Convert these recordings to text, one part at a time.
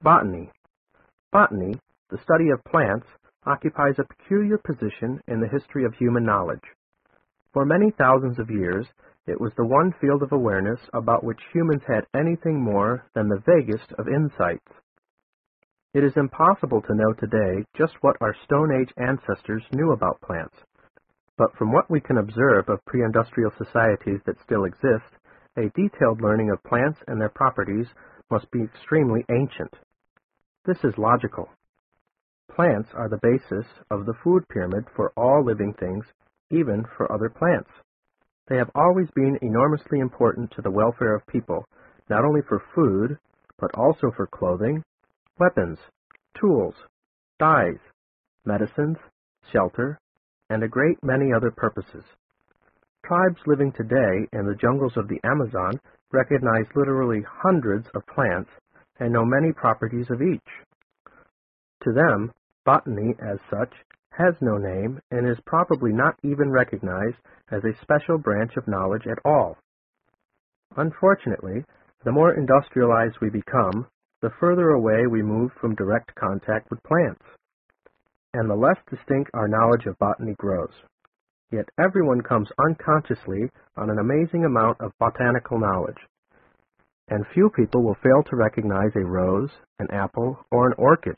Botany. Botany, the study of plants, occupies a peculiar position in the history of human knowledge. For many thousands of years, it was the one field of awareness about which humans had anything more than the vaguest of insights. It is impossible to know today just what our Stone Age ancestors knew about plants, but from what we can observe of pre-industrial societies that still exist, a detailed learning of plants and their properties must be extremely ancient. This is logical. Plants are the basis of the food pyramid for all living things, even for other plants. They have always been enormously important to the welfare of people, not only for food, but also for clothing, weapons, tools, dyes, medicines, shelter, and a great many other purposes. Tribes living today in the jungles of the Amazon recognize literally hundreds of plants and know many properties of each. To them, botany, as such, has no name and is probably not even recognized as a special branch of knowledge at all. Unfortunately, the more industrialized we become, the further away we move from direct contact with plants, and the less distinct our knowledge of botany grows. Yet everyone comes unconsciously on an amazing amount of botanical knowledge, and few people will fail to recognize a rose, an apple, or an orchid.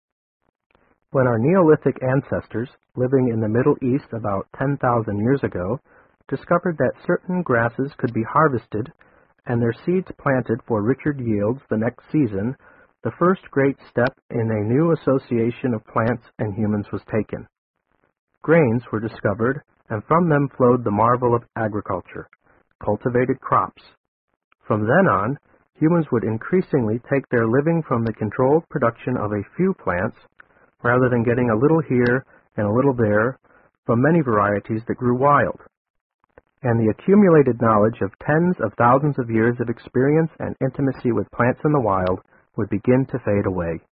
When our Neolithic ancestors, living in the Middle East about 10,000 years ago, discovered that certain grasses could be harvested and their seeds planted for richer yields the next season, the first great step in a new association of plants and humans was taken. Grains were discovered, and from them flowed the marvel of agriculture, cultivated crops. From then on, humans would increasingly take their living from the controlled production of a few plants, rather than getting a little here and a little there from many varieties that grew wild. And the accumulated knowledge of tens of thousands of years of experience and intimacy with plants in the wild would begin to fade away.